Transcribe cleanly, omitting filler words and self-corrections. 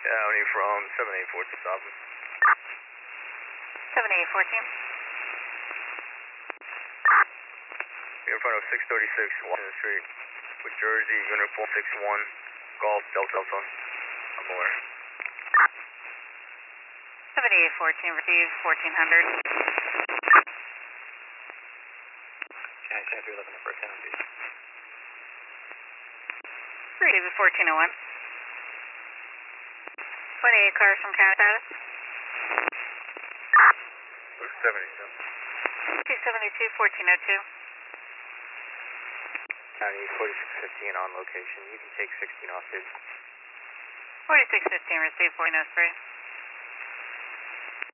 County from 7814 stopping. 7814. In front of 636 Washington Street with Jersey, uniform 61, Golf, Delta. I'm aware. 7814, receive 1400. Can I be looking for a 10, please? Receive 1401. 28 cars from county status. 72. 272, 1402. County 4615 on location. You can take 16 off, dude. 4615, receive 1403.